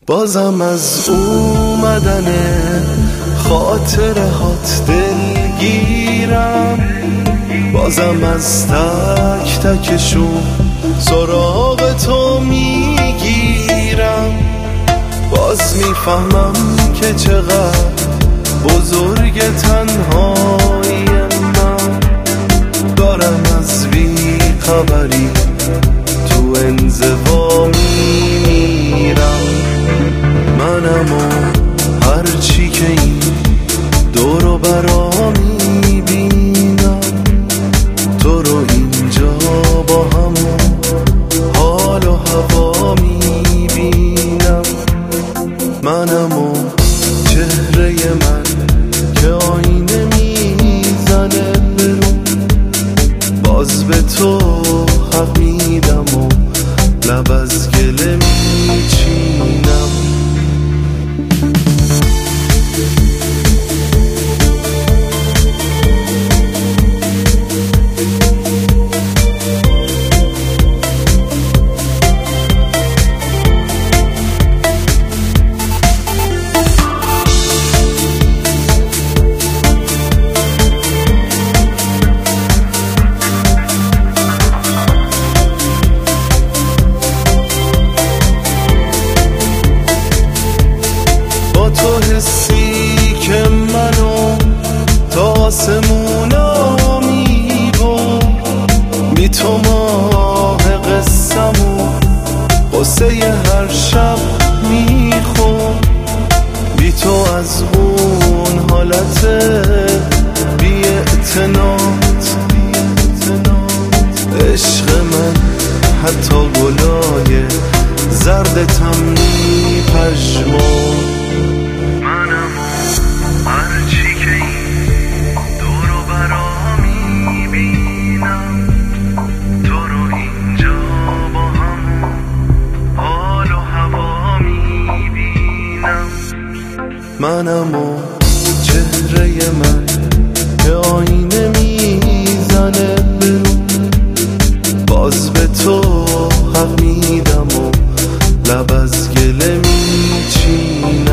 بازم از اومدن خاطرهات دلگیرم، بازم از تک تکشون سراغ تو میگیرم. باز میفهمم که چقدر بزرگ تنهایی من، دارم از بی خبری تو انزوا میمیرم. منم و هرچی که این دور و برا میبینم، تو رو اینجا با همون حال و هوا میبینم. منم و چهره من که آینه میزنه برون، باز به تو حق میدم و لب از گله میچینم. تو حسی که منو تا آسمونا میبر، بی تو ماه قصه‌مو قصه هر شب میخور. بی تو از اون حالت بی اعتنات عشق من حتی گلای زردتم میپژمرد. منم و چهره من که آینه میزنه برون، باز به تو حق میدم و لب از گله میچینم.